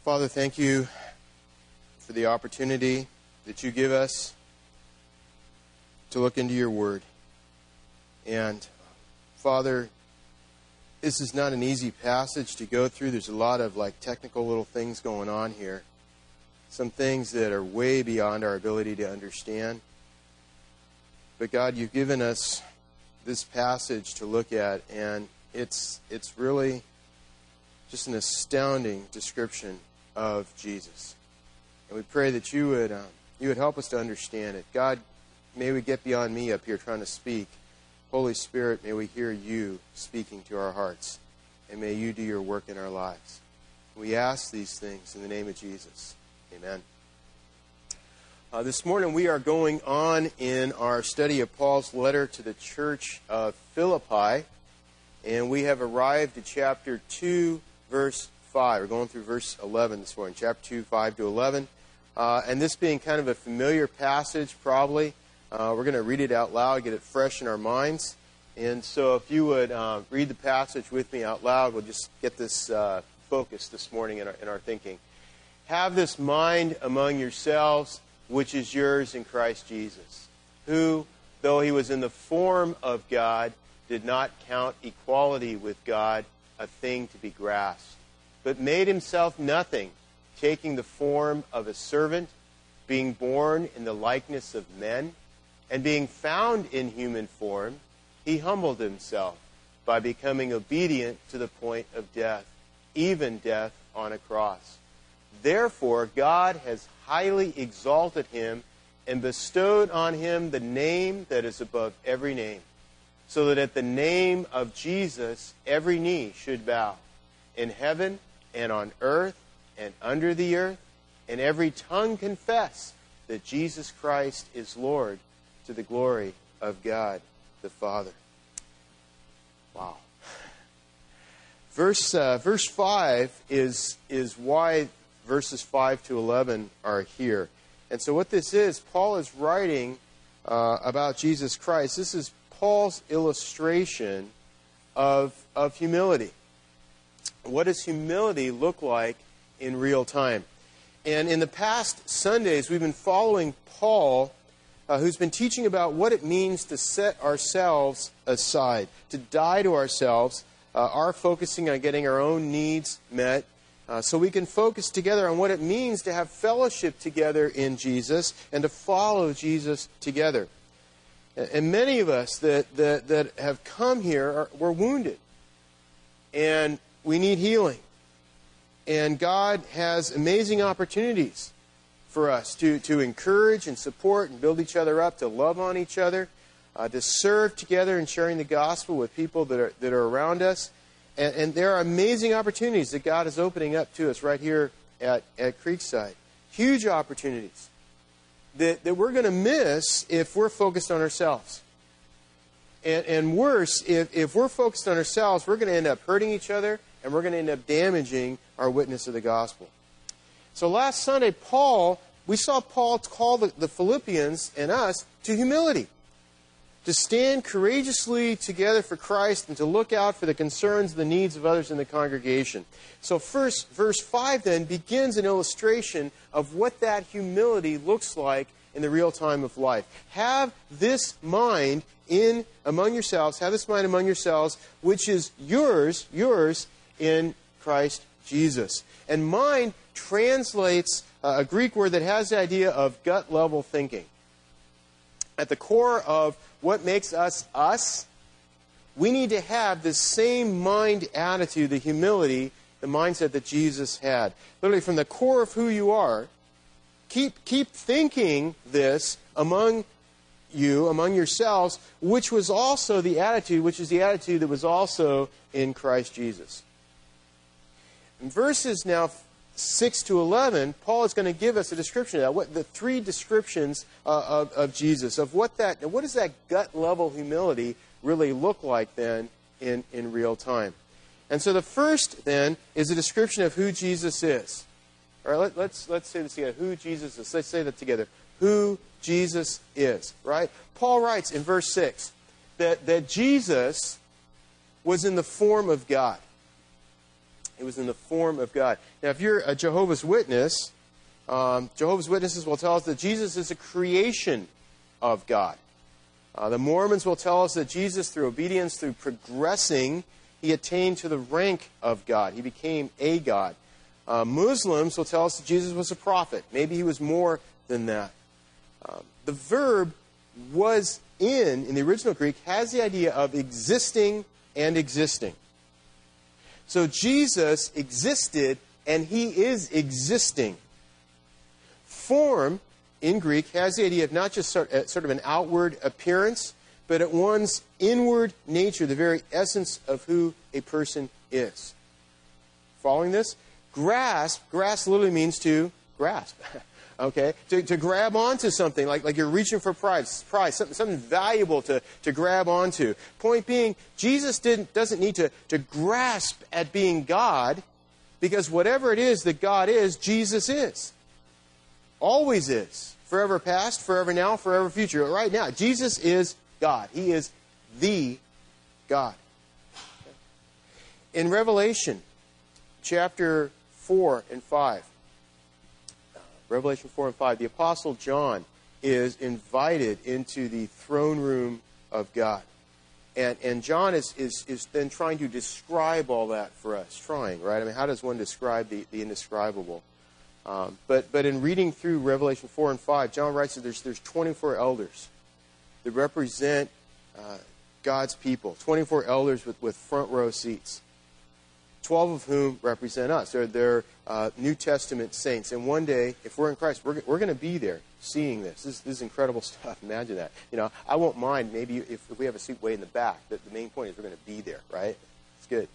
Father, thank you for the opportunity that you give us to look into your word. And Father, this is not an easy passage to go through. There's a lot of technical little things going on here. Some things that are way beyond our ability to understand. But God, you've given us this passage to look at, and it's really just an astounding description of Jesus. And we pray that you would help us to understand it. God, may we get beyond me up here trying to speak. Holy Spirit, may we hear you speaking to our hearts. And may you do your work in our lives. We ask these things in the name of Jesus. Amen. This morning we are going on in our study of Paul's letter to the church of Philippi. And we have arrived at chapter 2, verse 5. We're going through verse 11 this morning. Chapter 2, 5 to 11. And this being kind of a familiar passage, probably, we're going to read it out loud, get it fresh in our minds. And so if you would read the passage with me out loud, we'll just get this focus this morning in our thinking. Have this mind among yourselves, which is yours in Christ Jesus, who, though he was in the form of God, did not count equality with God a thing to be grasped, but made himself nothing, taking the form of a servant, being born in the likeness of men, and being found in human form, he humbled himself by becoming obedient to the point of death, even death on a cross. Therefore, God has highly exalted him and bestowed on him the name that is above every name, so that at the name of Jesus every knee should bow, in heaven and on earth and under the earth, and every tongue confess that Jesus Christ is Lord, to the glory of God the Father. Wow. Verse 5 is why verses 5 to 11 are here. And so what this is, Paul is writing about Jesus Christ. This is Paul's illustration of humility. What does humility look like in real time? And in the past Sundays, we've been following Paul, who's been teaching about what it means to set ourselves aside, to die to ourselves, our focusing on getting our own needs met, so we can focus together on what it means to have fellowship together in Jesus and to follow Jesus together. And many of us that have come here, we're wounded. And we need healing. And God has amazing opportunities for us to encourage and support and build each other up, to love on each other, to serve together in sharing the gospel with people that are around us. And there are amazing opportunities that God is opening up to us right here at Creekside. Huge opportunities that we're going to miss if we're focused on ourselves. And worse, if we're focused on ourselves, we're going to end up hurting each other, and we're going to end up damaging our witness of the gospel. So last Sunday, we saw Paul call the Philippians and us to humility, to stand courageously together for Christ and to look out for the concerns and the needs of others in the congregation. So first, verse 5 then begins an illustration of what that humility looks like in the real time of life. Have this mind among yourselves, which is yours in Christ Jesus. And mind translates a Greek word that has the idea of gut-level thinking. At the core of what makes us us, we need to have the same mind attitude, the humility, the mindset that Jesus had. Literally, from the core of who you are, keep thinking this among yourselves, which is the attitude that was also in Christ Jesus. In verses now 6 to 11, Paul is going to give us a description of that, the three descriptions of Jesus, of what does that gut-level humility really look like then in real time. And so the first then is a description of who Jesus is. All right, let's say this together, who Jesus is. Let's say that together, who Jesus is, right? Paul writes in verse 6 that Jesus was in the form of God. He was in the form of God. Now, if you're a Jehovah's Witness, Jehovah's Witnesses will tell us that Jesus is a creation of God. The Mormons will tell us that Jesus, through obedience, through progressing, he attained to the rank of God. He became a God. Muslims will tell us that Jesus was a prophet. Maybe he was more than that. The verb was in the original Greek, has the idea of existing and existing. So Jesus existed and he is existing. Form, in Greek, has the idea of not just sort of an outward appearance, but at one's inward nature, the very essence of who a person is. Following this? Grasp literally means to grasp. Okay? To grab onto something, like you're reaching for prize, something valuable to grab onto. Point being, Jesus doesn't need to grasp at being God, because whatever it is that God is, Jesus is. Always is. Forever past, forever now, forever future. Right now, Jesus is God. He is the God. In Revelation chapter 4 and 5, Revelation 4 and 5, the Apostle John is invited into the throne room of God. And John is then trying to describe all that for us. Trying, right? I mean, how does one describe the indescribable? But in reading through Revelation 4 and 5, John writes that there's 24 elders that represent God's people. 24 elders with front row seats. 12 of whom represent us. They're New Testament saints. And one day, if we're in Christ, we're going to be there seeing this. This is incredible stuff. Imagine that. You know, I won't mind maybe if we have a seat way in the back. But the main point is we're going to be there, right? It's good.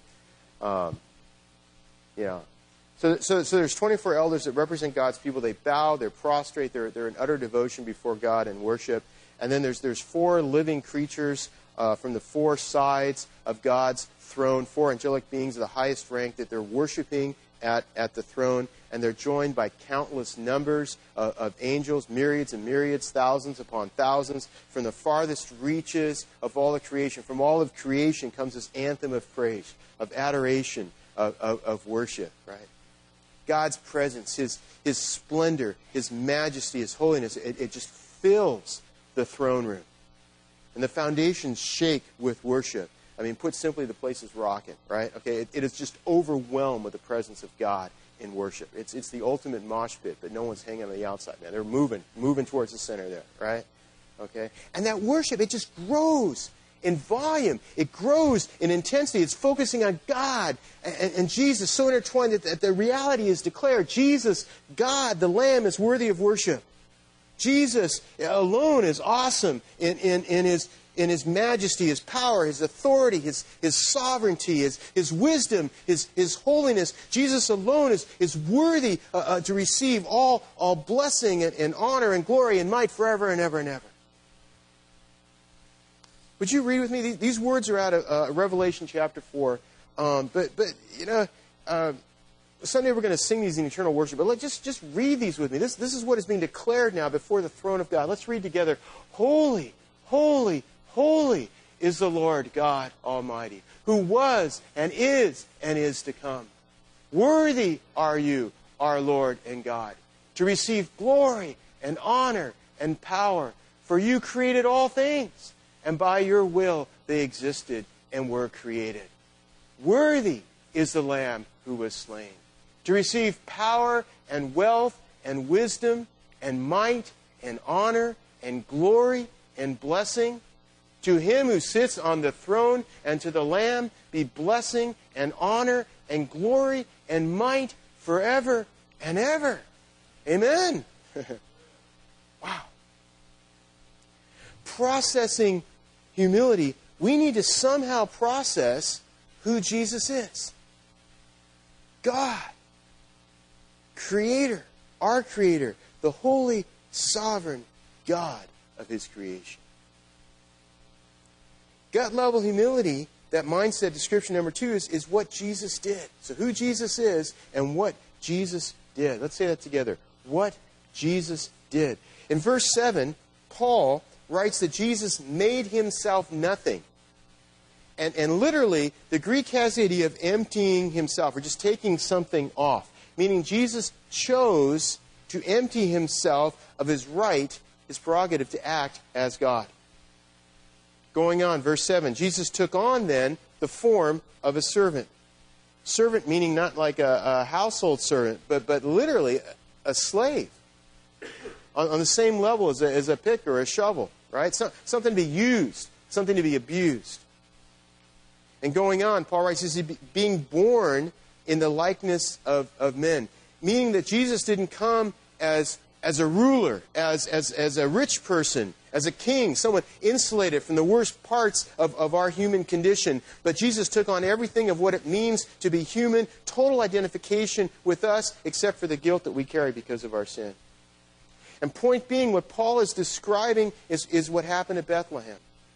So there's 24 elders that represent God's people. They bow, they're prostrate, they're in utter devotion before God and worship. And then there's 4 living creatures from the 4 sides of God's throne, 4 angelic beings of the highest rank that they're worshiping at the throne. And they're joined by countless numbers of angels, myriads and myriads, thousands upon thousands. From the farthest reaches of all of creation, from all of creation comes this anthem of praise, of adoration, of worship, right? God's presence, His splendor, His majesty, His holiness, it just fills the throne room. And the foundations shake with worship. I mean, put simply, the place is rocking, right? Okay, it is just overwhelmed with the presence of God in worship. It's the ultimate mosh pit, but no one's hanging on the outside, man. They're moving towards the center there, right? Okay? And that worship, it just grows in volume. It grows in intensity. It's focusing on God and Jesus, so intertwined that the reality is declared. Jesus, God, the Lamb, is worthy of worship. Jesus alone is awesome in His majesty, His power, His authority, His sovereignty, His wisdom, His holiness. Jesus alone is worthy to receive all blessing and honor and glory and might forever and ever and ever. Would you read with me? These words are out of Revelation chapter 4. But you know, someday we're going to sing these in eternal worship. But just read these with me. This is what is being declared now before the throne of God. Let's read together. Holy, holy, holy is the Lord God Almighty, who was and is to come. Worthy are you, our Lord and God, to receive glory and honor and power. For you created all things, and by your will they existed and were created. Worthy is the Lamb who was slain, to receive power and wealth and wisdom and might and honor and glory and blessing. To Him who sits on the throne and to the Lamb be blessing and honor and glory and might forever and ever. Amen. Wow. Processing humility, we need to somehow process who Jesus is. God, Creator, our Creator, the holy, sovereign God of His creation. Gut-level humility, that mindset description number 2, is what Jesus did. So who Jesus is and what Jesus did. Let's say that together. What Jesus did. In verse 7, Paul writes that Jesus made Himself nothing And literally, the Greek has the idea of emptying himself, or just taking something off. Meaning Jesus chose to empty himself of his right, his prerogative to act as God. Going on, verse 7, Jesus took on then the form of a servant. Servant meaning not like a household servant, but literally a slave. On the same level as a pick or a shovel, right? Something to be used, something to be abused. And going on, Paul writes, he's being born in the likeness of men. Meaning that Jesus didn't come as a ruler, as a rich person, as a king, someone insulated from the worst parts of our human condition. But Jesus took on everything of what it means to be human, total identification with us, except for the guilt that we carry because of our sin. And point being, what Paul is describing is what happened at Bethlehem.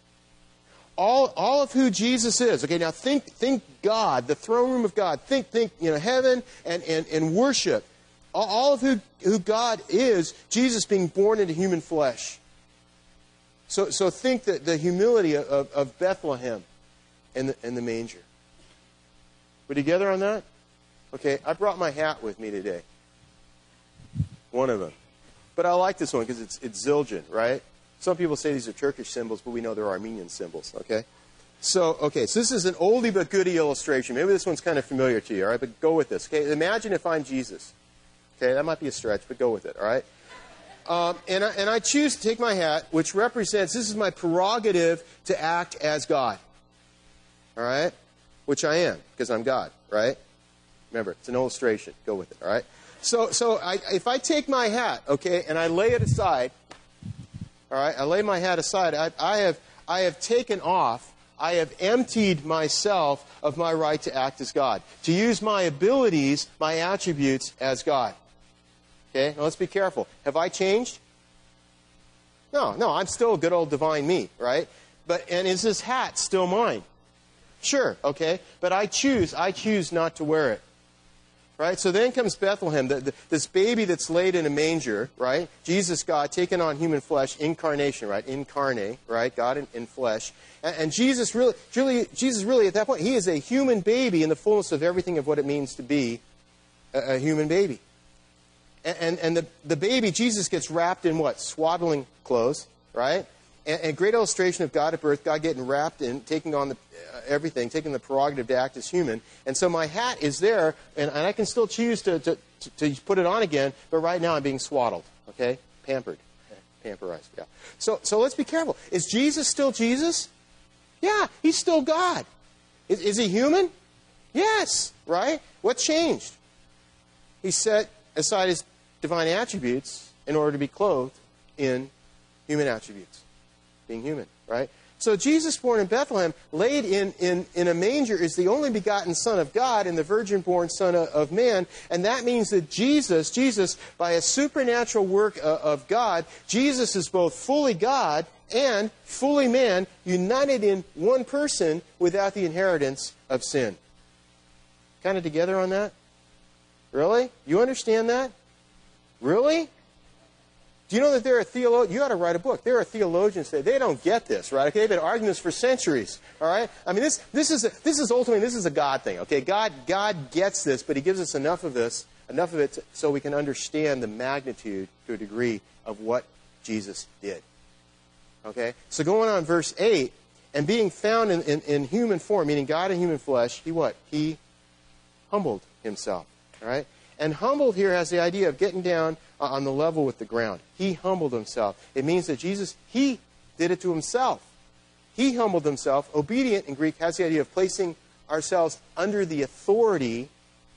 All of who Jesus is. Okay, now think God, the throne room of God. Think heaven and worship. All of who God is, Jesus being born into human flesh. So think the humility of Bethlehem and the manger. We together on that? Okay, I brought my hat with me today. One of them. But I like this one because it's Zildjian, right? Some people say these are Turkish symbols, but we know they're Armenian symbols, okay? So this is an oldie but goodie illustration. Maybe this one's kind of familiar to you, all right? But go with this, okay? Imagine if I'm Jesus. Okay, that might be a stretch, but go with it, all right? And I choose to take my hat, which represents, this is my prerogative to act as God. All right? Which I am, because I'm God, right? Remember, it's an illustration. Go with it, all right? So if I take my hat, okay, and I lay it aside, all right, I lay my hat aside, I have taken off, I have emptied myself of my right to act as God, to use my abilities, my attributes as God. Okay, now let's be careful. Have I changed? No, I'm still a good old divine me, right? And is this hat still mine? Sure, okay, but I choose not to wear it. Right? So then comes Bethlehem, this baby that's laid in a manger, right? Jesus, God, taken on human flesh, incarnation, right? Incarnate, right? God in flesh. And Jesus really, at that point, he is a human baby in the fullness of everything of what it means to be a human baby. And the baby, Jesus, gets wrapped in what? Swaddling clothes, right? And great illustration of God at birth, God getting wrapped in, taking on everything, taking the prerogative to act as human. And so my hat is there, and I can still choose to put it on again, but right now I'm being swaddled, okay? Pampered. Pamperized, yeah. So let's be careful. Is Jesus still Jesus? Yeah, he's still God. Is he human? Yes, right? What changed? He set aside his divine attributes in order to be clothed in human attributes. Being human, right? So Jesus born in Bethlehem, laid in a manger, is the only begotten Son of God and the virgin-born Son of man. And that means that Jesus, by a supernatural work of God, Jesus is both fully God and fully man, united in one person without the inheritance of sin. Kind of together on that? Really? You understand that? Really? Do you know that there are theologians? You ought to write a book. There are theologians that they don't get this, right? Okay, they've been arguing this for centuries. All right. I mean, this is ultimately a God thing. Okay, God gets this, but He gives us enough of it, so we can understand the magnitude to a degree of what Jesus did. Okay. So going on, verse 8, and being found in human form, meaning God in human flesh, He what? He humbled Himself. All right. And humbled here has the idea of getting down on the level with the ground. He humbled Himself. It means that Jesus, He did it to Himself. He humbled Himself. Obedient in Greek has the idea of placing ourselves under the authority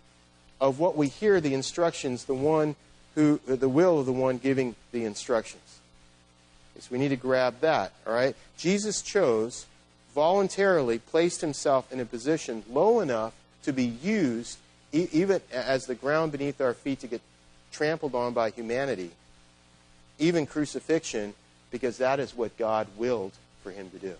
of what we hear the instructions, the will of the one giving the instructions. So we need to grab that, all right? Jesus chose, voluntarily placed Himself in a position low enough to be used even as the ground beneath our feet to get trampled on by humanity, even crucifixion, because that is what God willed for Him to do.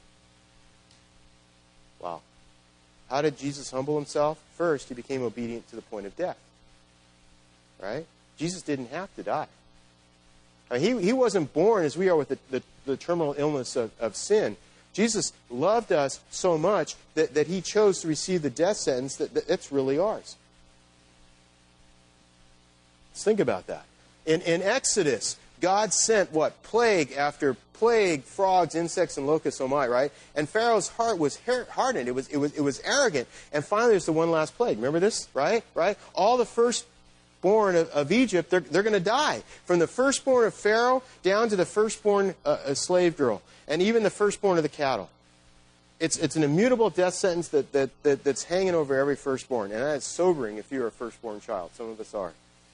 Wow. How did Jesus humble Himself? First, He became obedient to the point of death. Right? Jesus didn't have to die. I mean, he wasn't born as we are with the terminal illness of sin, Jesus loved us so much that he chose to receive the death sentence that's really ours. Let's think about that. In Exodus, God sent what? Plague after plague, frogs, insects, and locusts, oh my, right? And Pharaoh's heart was hardened. It was arrogant. And finally, there's the one last plague. Remember this, right? All the firstborn of Egypt, they're going to die. From the firstborn of Pharaoh down to the firstborn slave girl, and even the firstborn of the cattle. It's an immutable death sentence that's hanging over every firstborn. And that's sobering if you're a firstborn child. Some of us are.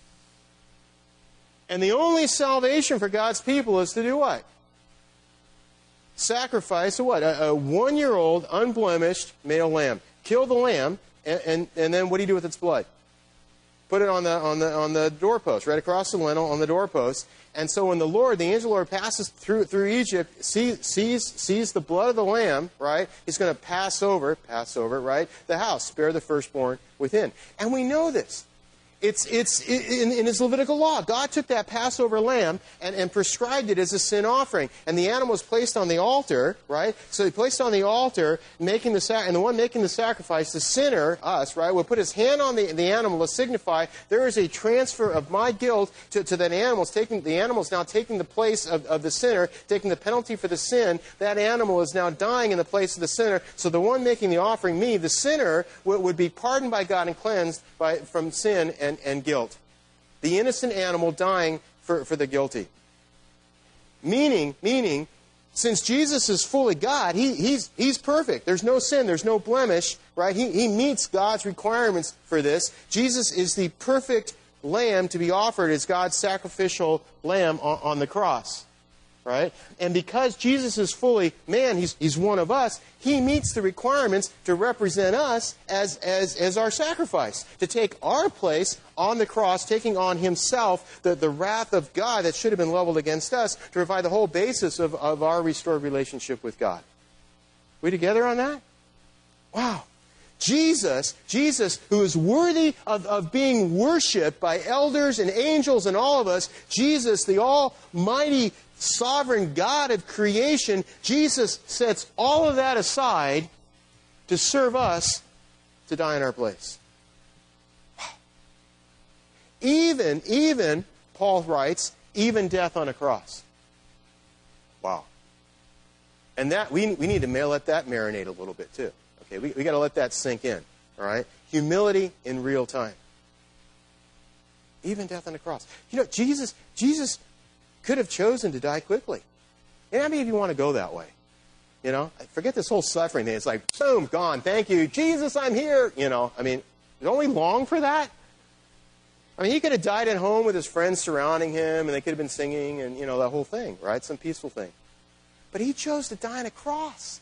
And the only salvation for God's people is to do what? Sacrifice a what? A 1-year-old, unblemished male lamb. Kill the lamb, and then what do you do with its blood? Put it on the doorpost, right across the lintel on the doorpost. And so when the angel of the Lord passes through Egypt, sees the blood of the lamb, right? He's going to pass over, right? The house, spare the firstborn within. And we know this. It's in his Levitical law. God took that Passover lamb and prescribed it as a sin offering. And the animal was placed on the altar, right? So he placed on the altar, and the one making the sacrifice, the sinner, us, right, would put his hand on the animal to signify there is a transfer of my guilt to that animal. The animal is now taking the place of the sinner, taking the penalty for the sin. That animal is now dying in the place of the sinner. So the one making the offering, me, the sinner, would be pardoned by God and cleansed from sin and guilt. The innocent animal dying for the guilty. Meaning, since Jesus is fully God, he's perfect. There's no sin, there's no blemish, right? He meets God's requirements for this. Jesus is the perfect lamb to be offered as God's sacrificial lamb on the cross. Right? And because Jesus is fully man, he's one of us, he meets the requirements to represent us as our sacrifice, to take our place on the cross, taking on himself the wrath of God that should have been leveled against us, to provide the whole basis of our restored relationship with God. We together on that? Wow. Jesus, who is worthy of being worshipped by elders and angels and all of us, Jesus, the almighty sovereign God of creation, Jesus sets all of that aside to serve us, to die in our place. Even, Paul writes, even death on a cross. Wow. And that we need to let that marinate a little bit too. Okay, we got to let that sink in. All right? Humility in real time. Even death on the cross. You know, Jesus could have chosen to die quickly. And how many of you want to go that way? You know, forget this whole suffering thing. It's like, boom, gone. Thank you. Jesus, I'm here. You know, I mean, don't we long for that? I mean, he could have died at home with his friends surrounding him, and they could have been singing and, you know, that whole thing, right? Some peaceful thing. But he chose to die on a cross.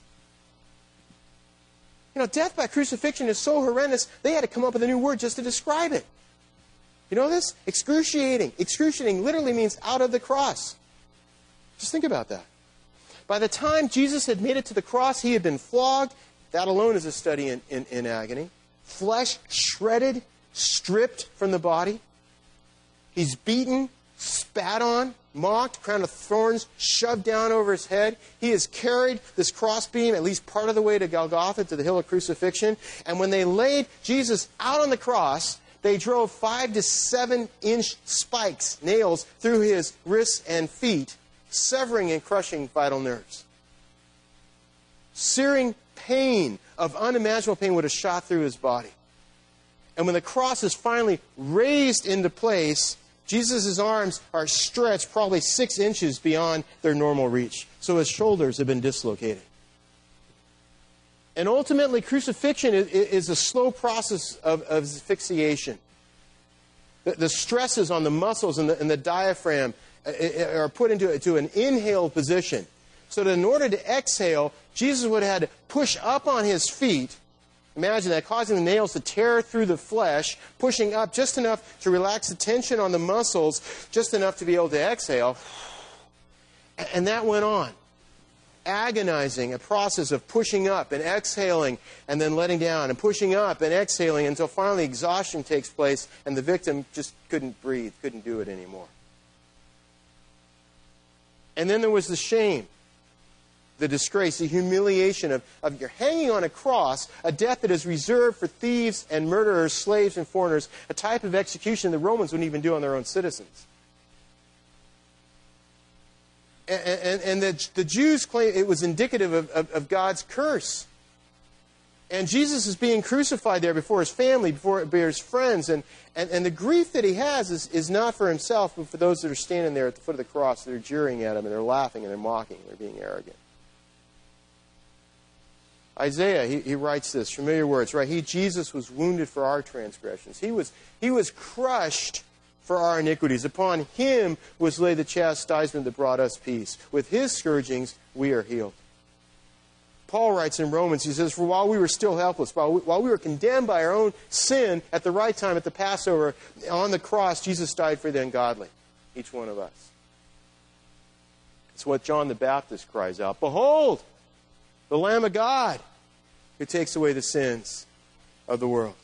You know, death by crucifixion is so horrendous, they had to come up with a new word just to describe it. You know this? Excruciating. Excruciating literally means out of the cross. Just think about that. By the time Jesus had made it to the cross, he had been flogged. That alone is a study in agony. Flesh shredded, stripped from the body. He's beaten, spat on, mocked, crown of thorns shoved down over his head. He has carried this crossbeam at least part of the way to Golgotha, to the hill of crucifixion. And when they laid Jesus out on the cross, they drove 5 to 7 inch spikes, nails, through his wrists and feet, severing and crushing vital nerves. Searing pain of unimaginable pain would have shot through his body. And when the cross is finally raised into place, Jesus' arms are stretched probably 6 inches beyond their normal reach. So his shoulders have been dislocated. And ultimately, crucifixion is a slow process of asphyxiation. The stresses on the muscles and the diaphragm are put into an inhaled position. So that in order to exhale, Jesus would have had to push up on his feet. Imagine that, causing the nails to tear through the flesh, pushing up just enough to relax the tension on the muscles, just enough to be able to exhale. And that went on. Agonizing, a process of pushing up and exhaling and then letting down and pushing up and exhaling until finally exhaustion takes place and the victim just couldn't breathe, couldn't do it anymore. And then there was the shame. the disgrace, the humiliation of you're hanging on a cross, a death that is reserved for thieves and murderers, slaves and foreigners, a type of execution the Romans wouldn't even do on their own citizens. And the Jews claim it was indicative of God's curse. And Jesus is being crucified there before his family, before his friends. And the grief that he has is not for himself, but for those that are standing there at the foot of the cross. They're jeering at him, and they're laughing, and they're mocking, and they're being arrogant. Isaiah, he writes this, familiar words, right? Jesus was wounded for our transgressions. He was crushed for our iniquities. Upon him was laid the chastisement that brought us peace. With his scourgings, we are healed. Paul writes in Romans, he says, for while we were still helpless, while we were condemned by our own sin at the right time at the Passover, on the cross, Jesus died for the ungodly, each one of us. It's what John the Baptist cries out, behold, the Lamb of God who takes away the sins of the world.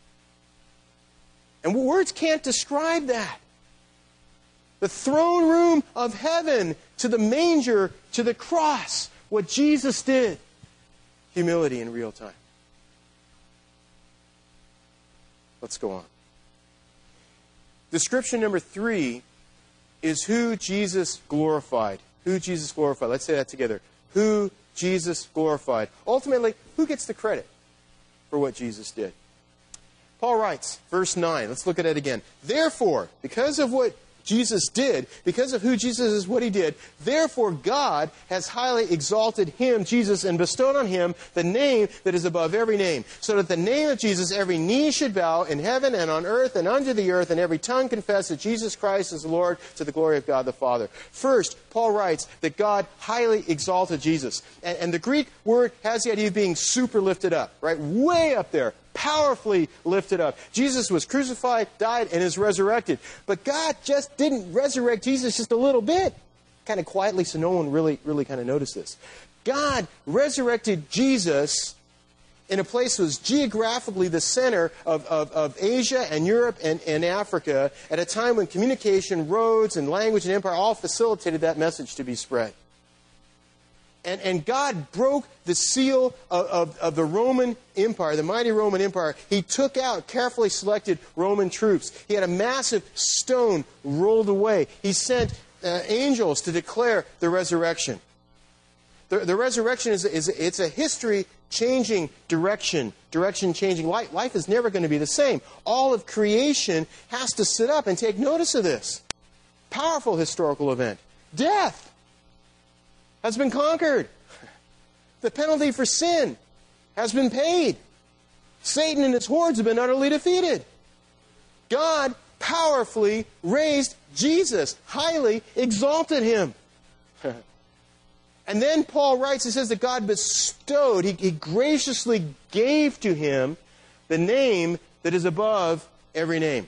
And words can't describe that. The throne room of heaven to the manger to the cross, what Jesus did. Humility in real time. Let's go on. Description number 3 is who Jesus glorified. Who Jesus glorified. Let's say that together. Who Jesus glorified. Ultimately, who gets the credit for what Jesus did? Paul writes, verse 9. Let's look at it again. Therefore, because of what Jesus did, because of who Jesus is, what he did, therefore God has highly exalted him, Jesus, and bestowed on him the name that is above every name, so that the name of Jesus every knee should bow in heaven and on earth and under the earth, and every tongue confess that Jesus Christ is Lord, to the glory of God the Father. First, Paul writes that God highly exalted Jesus. And the Greek word has the idea of being super lifted up, right? Way up there. Powerfully lifted up. Jesus was crucified, died, and is resurrected. But God just didn't resurrect Jesus just a little bit. Kind of quietly, so no one really kind of noticed this. God resurrected Jesus in a place that was geographically the center of Asia and Europe and Africa at a time when communication, roads, and language and empire all facilitated that message to be spread. And God broke the seal of the Roman Empire, the mighty Roman Empire. He took out carefully selected Roman troops. He had a massive stone rolled away. He sent angels to declare the resurrection. The resurrection it's a history-changing direction-changing. Life is never going to be the same. All of creation has to sit up and take notice of this. Powerful historical event. Death has been conquered. The penalty for sin has been paid. Satan and his hordes have been utterly defeated. God powerfully raised Jesus, highly exalted him. And then Paul writes, he says that God bestowed, he graciously gave to him the name that is above every name.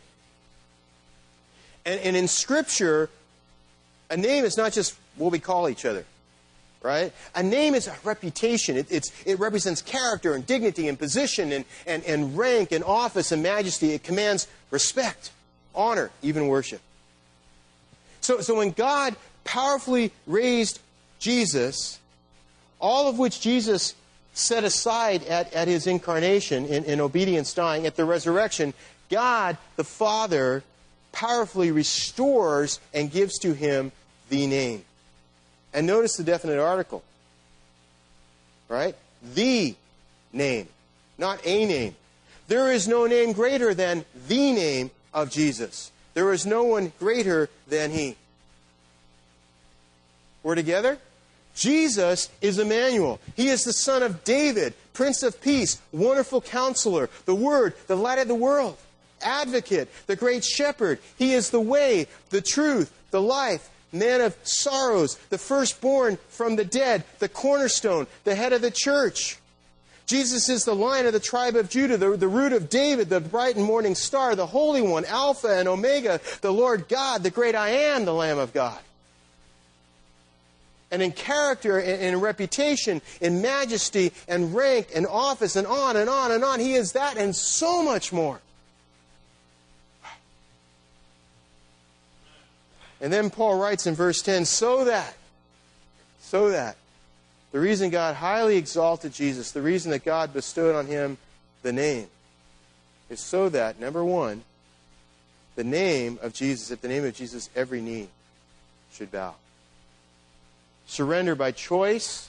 And in Scripture, a name is not just what we call each other. Right? A name is a reputation. It represents character and dignity and position and rank and office and majesty. It commands respect, honor, even worship. So when God powerfully raised Jesus, all of which Jesus set aside at his incarnation in obedience dying, at the resurrection, God the Father powerfully restores and gives to him the name. And notice the definite article. Right? The name. Not a name. There is no name greater than the name of Jesus. There is no one greater than he. We're together? Jesus is Emmanuel. He is the Son of David, Prince of Peace, Wonderful Counselor, the Word, the Light of the World, Advocate, the Great Shepherd. He is the way, the truth, the life, Man of sorrows, the firstborn from the dead, the cornerstone, the head of the church. Jesus is the Lion of the tribe of Judah, the root of David, the bright and morning star, the Holy One, Alpha and Omega, the Lord God, the great I Am, the Lamb of God. And in character and in reputation, in majesty and rank and office and on and on and on, he is that and so much more. And then Paul writes in verse 10, so that The reason God highly exalted Jesus, the reason that God bestowed on him the name, is so that, number one, the name of Jesus, at the name of Jesus, every knee should bow. Surrender by choice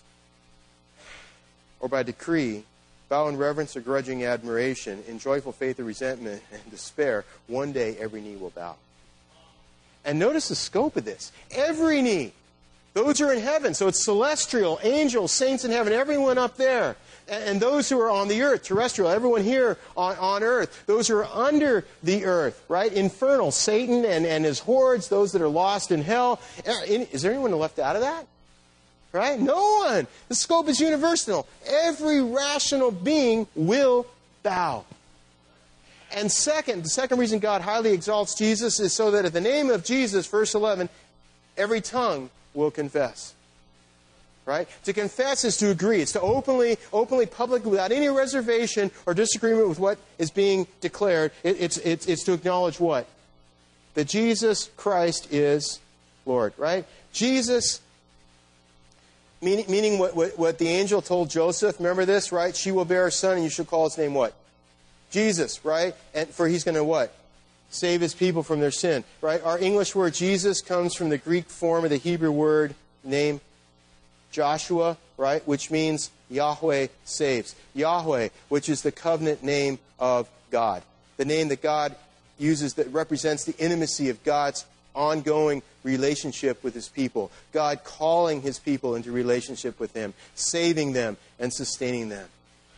or by decree, bow in reverence or grudging admiration, in joyful faith or resentment and despair, one day every knee will bow. And notice the scope of this. Every knee. Those are in heaven, so it's celestial, angels, saints in heaven, everyone up there. And those who are on the earth, terrestrial, everyone here on earth. Those who are under the earth, right? Infernal, Satan and his hordes, those that are lost in hell. Is there anyone left out of that? Right? No one. The scope is universal. Every rational being will bow. And second, the second reason God highly exalts Jesus is so that at the name of Jesus, verse 11, every tongue will confess. Right? To confess is to agree. It's to openly, publicly, without any reservation or disagreement with what is being declared. It's to acknowledge what? That Jesus Christ is Lord. Right? Jesus, meaning what the angel told Joseph. Remember this, right? She will bear a son, and you shall call his name what? Jesus, right? And for he's going to what? Save his people from their sin, right? Our English word Jesus comes from the Greek form of the Hebrew word name Joshua, right? Which means Yahweh saves. Yahweh, which is the covenant name of God. The name that God uses that represents the intimacy of God's ongoing relationship with his people. God calling his people into relationship with him, saving them and sustaining them.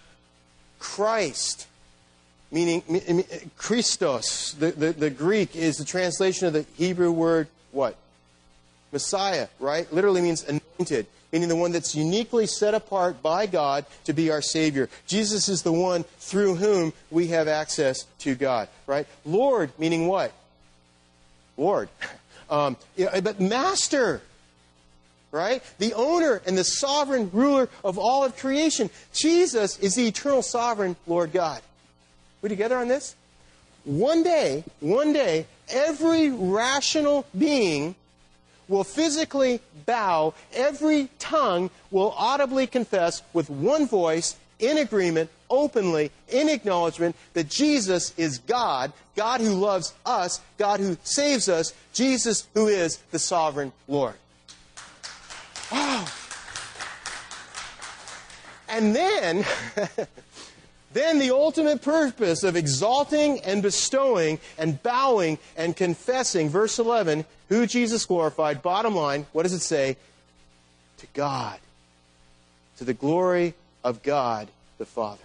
Christ, meaning Christos, the Greek is the translation of the Hebrew word what? Messiah, right? Literally means anointed, meaning the one that's uniquely set apart by God to be our Savior. Jesus is the one through whom we have access to God, right? Lord, meaning what? Lord. But Master, right? The owner and the sovereign ruler of all of creation. Jesus is the eternal sovereign Lord God. We together on this? One day, every rational being will physically bow. Every tongue will audibly confess with one voice, in agreement, openly, in acknowledgement that Jesus is God, God who loves us, God who saves us, Jesus who is the sovereign Lord. Wow. And then the ultimate purpose of exalting and bestowing and bowing and confessing, verse 11, who Jesus glorified, bottom line, what does it say? To God. To the glory of God the Father.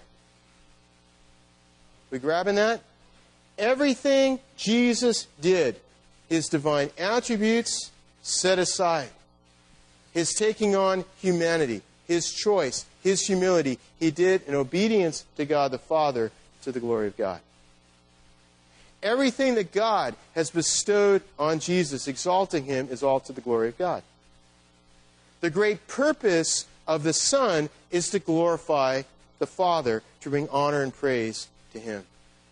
We grabbing that? Everything Jesus did, his divine attributes set aside, his taking on humanity, his choice, his humility, he did in obedience to God the Father to the glory of God. Everything that God has bestowed on Jesus, exalting him, is all to the glory of God. The great purpose of the Son is to glorify the Father, to bring honor and praise to him.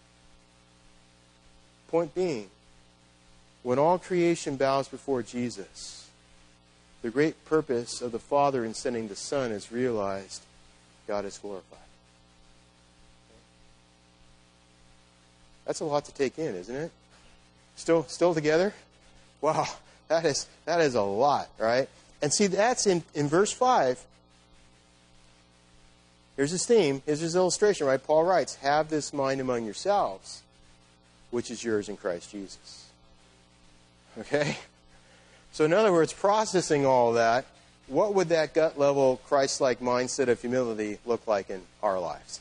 Point being, when all creation bows before Jesus, the great purpose of the Father in sending the Son is realized. God is glorified. That's a lot to take in, isn't it? Still together? Wow, that is a lot, right? And see, that's in verse 5. Here's his theme. Here's his illustration, right? Paul writes, have this mind among yourselves, which is yours in Christ Jesus. Okay? So in other words, processing all that, what would that gut-level Christ-like mindset of humility look like in our lives?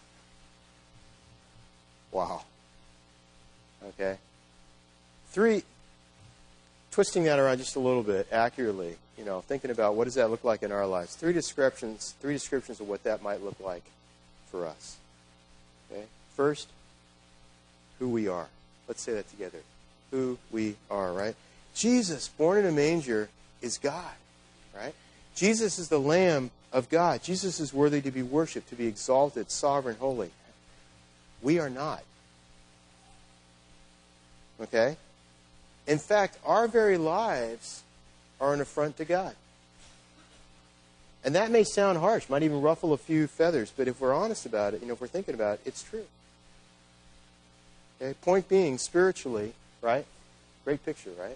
Wow. Okay? 3, twisting that around just a little bit, accurately, thinking about what does that look like in our lives. 3 descriptions of what that might look like for us. Okay? First, who we are. Let's say that together. Who we are, right? Jesus, born in a manger, is God, right? Jesus is the Lamb of God. Jesus is worthy to be worshipped, to be exalted, sovereign, holy. We are not. Okay? In fact, our very lives are an affront to God. And that may sound harsh, might even ruffle a few feathers, but if we're honest about it, if we're thinking about it, it's true. Okay? Point being, spiritually, right? Great picture, right?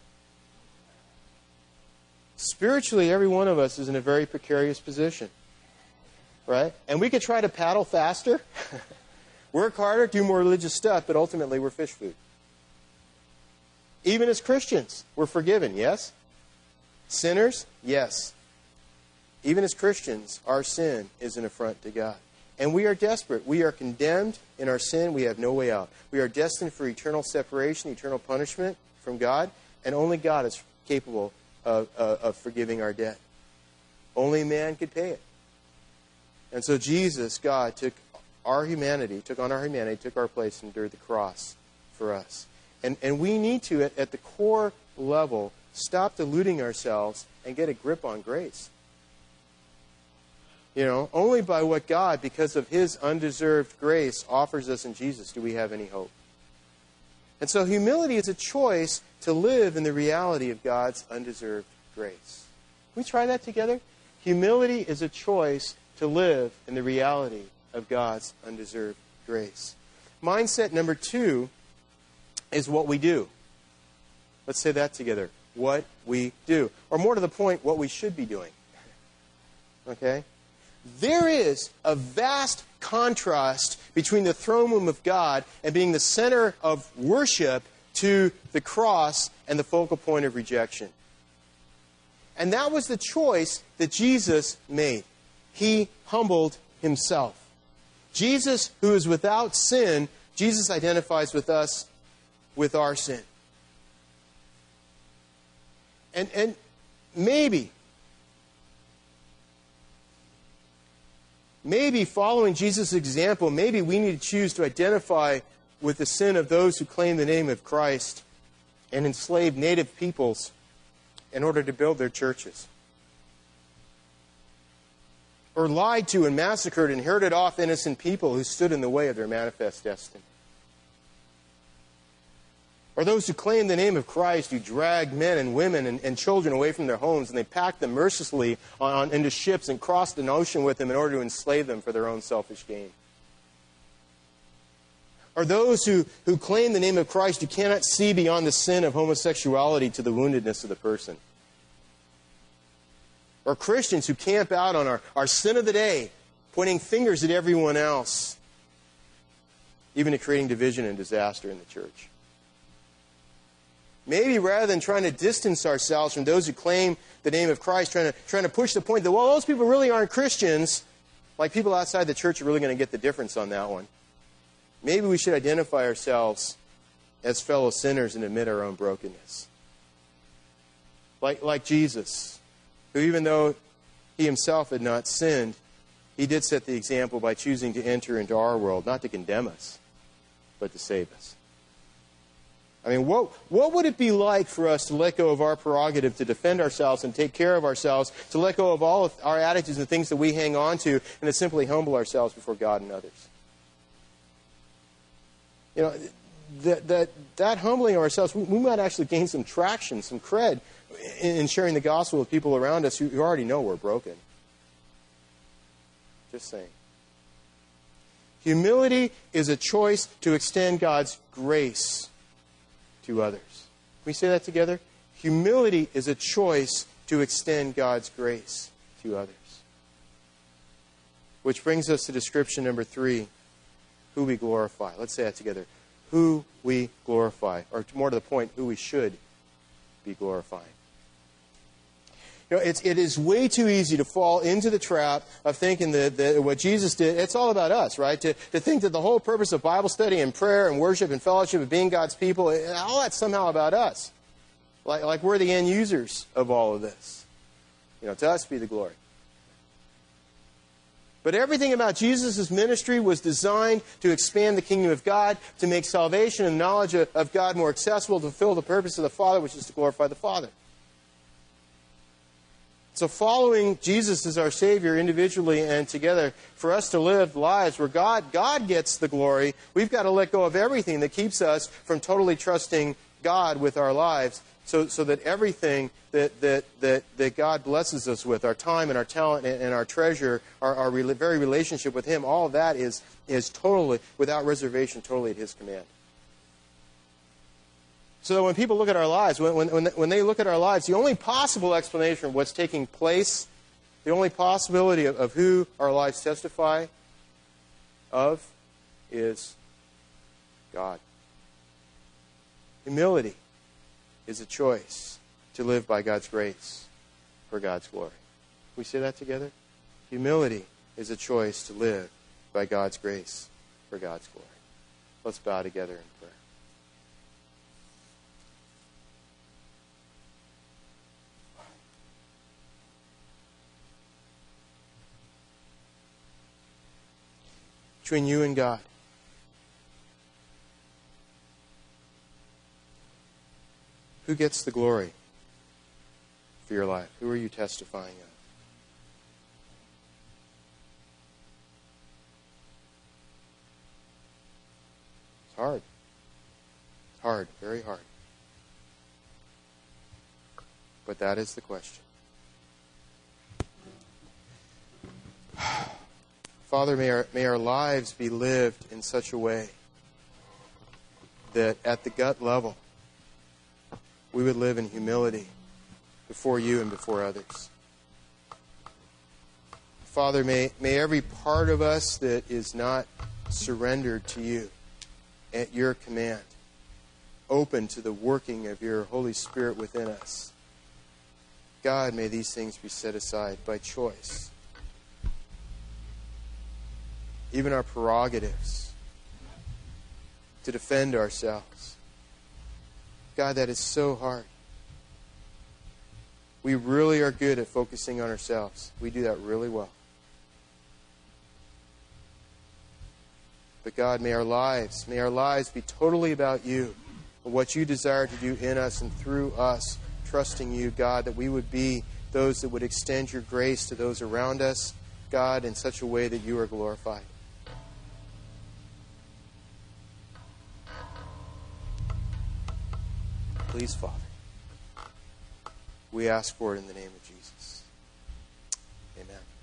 Spiritually, every one of us is in a very precarious position. Right? And we could try to paddle faster, work harder, do more religious stuff, but ultimately we're fish food. Even as Christians, we're forgiven, yes? Sinners, yes. Even as Christians, our sin is an affront to God. And we are desperate. We are condemned in our sin. We have no way out. We are destined for eternal separation, eternal punishment from God, and only God is capable of forgiving our debt. Only man could pay it. And so Jesus, God, took on our humanity, took our place, and endured the cross for us. And we need to, at the core level, stop deluding ourselves and get a grip on grace. Only by what God, because of His undeserved grace, offers us in Jesus do we have any hope. And so humility is a choice to live in the reality of God's undeserved grace. Can we try that together? Humility is a choice to live in the reality of God's undeserved grace. Mindset number 2 is what we do. Let's say that together. What we do. Or more to the point, what we should be doing. Okay? There is a vast contrast between the throne room of God and being the center of worship to the cross and the focal point of rejection. And that was the choice that Jesus made. He humbled Himself. Jesus, who is without sin, Jesus identifies with us with our sin. And maybe following Jesus' example, maybe we need to choose to identify with the sin of those who claim the name of Christ and enslave native peoples in order to build their churches. Or lied to and massacred and herded off innocent people who stood in the way of their manifest destiny. Or those who claim the name of Christ, who dragged men and women and children away from their homes, and they packed them mercilessly into ships and crossed an ocean with them in order to enslave them for their own selfish gain. Or those who claim the name of Christ, who cannot see beyond the sin of homosexuality to the woundedness of the person. Or Christians who camp out on our sin of the day, pointing fingers at everyone else, even to creating division and disaster in the church. Maybe rather than trying to distance ourselves from those who claim the name of Christ, trying to push the point that, well, those people really aren't Christians, like people outside the church are really going to get the difference on that one. Maybe we should identify ourselves as fellow sinners and admit our own brokenness. Like Jesus, who even though He Himself had not sinned, He did set the example by choosing to enter into our world, not to condemn us, but to save us. I mean, what would it be like for us to let go of our prerogative to defend ourselves and take care of ourselves, to let go of all of our attitudes and things that we hang on to, and to simply humble ourselves before God and others? That humbling of ourselves, we might actually gain some traction, some cred in sharing the gospel with people around us who already know we're broken. Just saying. Humility is a choice to extend God's grace to others. Can we say that together? Humility is a choice to extend God's grace to others. Which brings us to description number 3, who we glorify. Let's say that together. Who we glorify. Or more to the point, who we should be glorifying. It is way too easy to fall into the trap of thinking that what Jesus did, it's all about us, right? To think that the whole purpose of Bible study and prayer and worship and fellowship and being God's people, all that's somehow about us. Like we're the end users of all of this. To us be the glory. But everything about Jesus' ministry was designed to expand the kingdom of God, to make salvation and knowledge of God more accessible, to fulfill the purpose of the Father, which is to glorify the Father. So following Jesus as our Savior individually and together, for us to live lives where God gets the glory, we've got to let go of everything that keeps us from totally trusting God with our lives, so that everything that God blesses us with, our time and our talent and our treasure, our very relationship with Him, all of that is totally, without reservation, totally at His command. So that when people look at our lives, when they look at our lives, the only possible explanation of what's taking place, the only possibility of who our lives testify of, is God. Humility is a choice to live by God's grace for God's glory. Can we say that together? Humility is a choice to live by God's grace for God's glory. Let's bow together in prayer. Between you and God, who gets the glory for your life? Who are you testifying of? It's hard. It's hard, very hard. But that is the question. Father, may our lives be lived in such a way that at the gut level, we would live in humility before you and before others. Father, may every part of us that is not surrendered to you at your command, open to the working of your Holy Spirit within us, God, may these things be set aside by choice. Even our prerogatives to defend ourselves. God, that is so hard. We really are good at focusing on ourselves. We do that really well. But God, may our lives be totally about you and what you desire to do in us and through us, trusting you, God, that we would be those that would extend your grace to those around us, God, in such a way that you are glorified. Please, Father, we ask for it in the name of Jesus. Amen.